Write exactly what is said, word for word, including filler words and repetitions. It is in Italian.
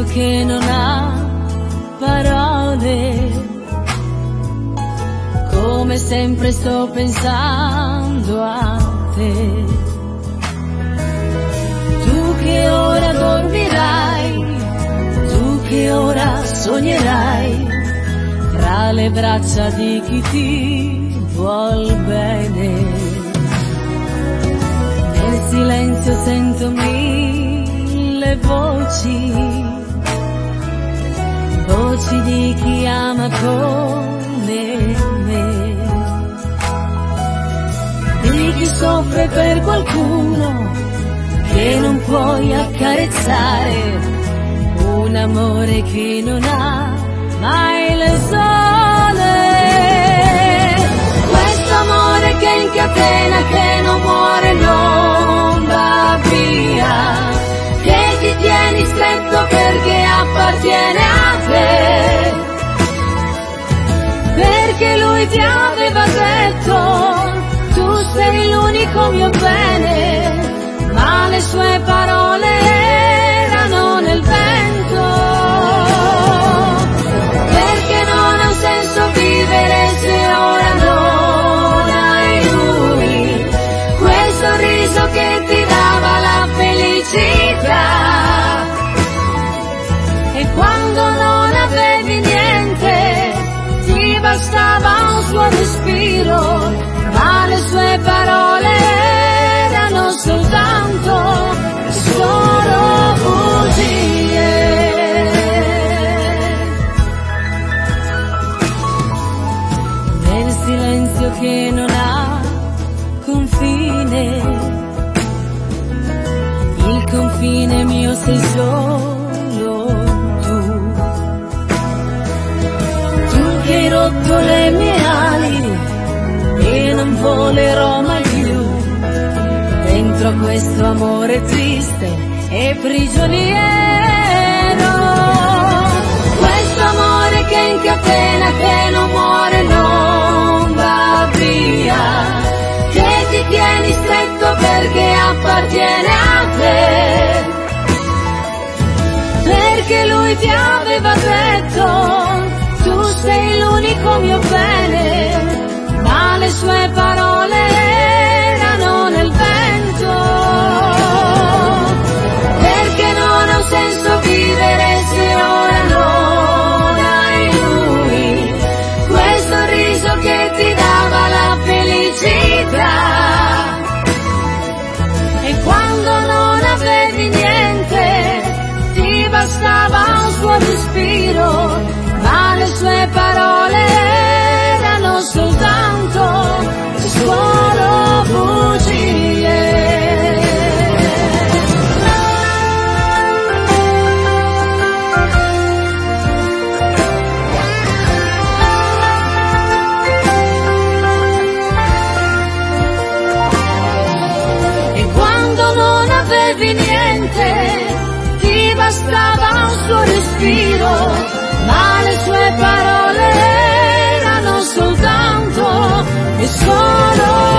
silenzio che non ha parole, come sempre sto pensando a te. Tu che ora dormirai, tu che ora sognerai, tra le braccia di chi ti vuol bene. Nel silenzio sento mille voci, voci di chi ama come me, di chi soffre per qualcuno che non puoi accarezzare, un amore che non ha mai le sole. Questo amore che incatena, che non muore, non va via, che ti tieni stretto perché appartiene a te, perché lui ti aveva detto tu sei l'unico mio bene, ma le sue parole erano nel vento, perché non ha un senso vivere se ora non hai lui, quel sorriso che ti dava la felicità. E quando non avevi niente ti bastava un suo respiro, ma le sue parole erano soltanto solo bugie. Nel silenzio che non ha confine, il confine mio sei solo tu. Tu che hai rotto le mie ali e non volerò mai più dentro a questo amore triste e prigioniero. Questo amore che incatena, che non muore, non va via, che ti tieni stretto perché appartiene a te, perché lui ti aveva detto tu sei l'unico mio bene, ma le sue parole erano nel vento, perché non ha un senso vivere se ora non hai lui, quel sorriso che ti dava la felicità. E quando non avevi niente ti bastava un suo respiro, ma le sue parole erano soltanto solo bugie. E quando non avevi niente ti bastava un suo respiro, ma le sue parole erano soltanto e solo